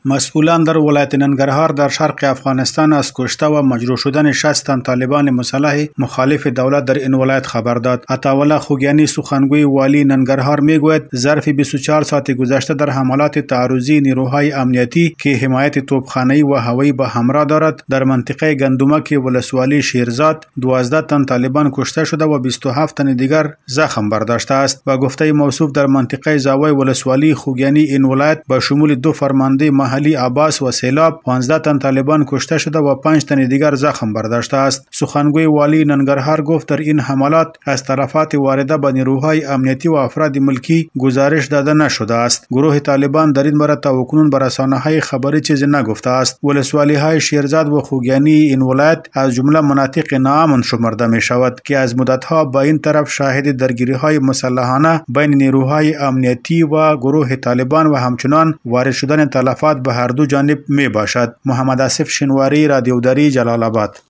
مسئولان در ولایت ننگرهار در شرق افغانستان از کشته و مجروح شدن 60 تن طالبان مسلح مخالف دولت در این ولایت خبر داد. عطاالله خوگیانی سخنگوی والی ننگرهار میگوید ظرف 24 ساعت گذشته در حملات تعرضی نیروهای امنیتی که حمایت توپخانه‌ای و هوایی به همراه دارد در منطقه گندمک ولسوالی شیرزاد 12 تن طالبان کشته شده و 27 تن دیگر زخم برداشته است. با گفته موصوف در منطقه زاویه ولسوالی خوگیانی این ولایت با شمول 2 فرمانده محلی عباس و سیلاب 15 تن طالبان کشته شده و 5 تن دیگر زخم برداشته است. سخنگوی والی ننگرهار گفت در این حملات از طرفات وارده به نیروهای امنیتی و افراد ملکی گزارش داده نشده است. گروه طالبان در این باره تاکنون به رسانه‌های خبری چیزی نگفته است. ولسوالی‌های شیرزاد و خوگیانی این ولایت از جمله مناطق ناامن شمرده می شود که از مدت‌ها با این طرف شاهد درگیری‌های مسلحانه بین نیروهای امنیتی و گروه طالبان و همچنان وارد شدن تلفات به هر دو جانب می باشد. محمد آصف شنواری، رادیو دری، جلال آباد.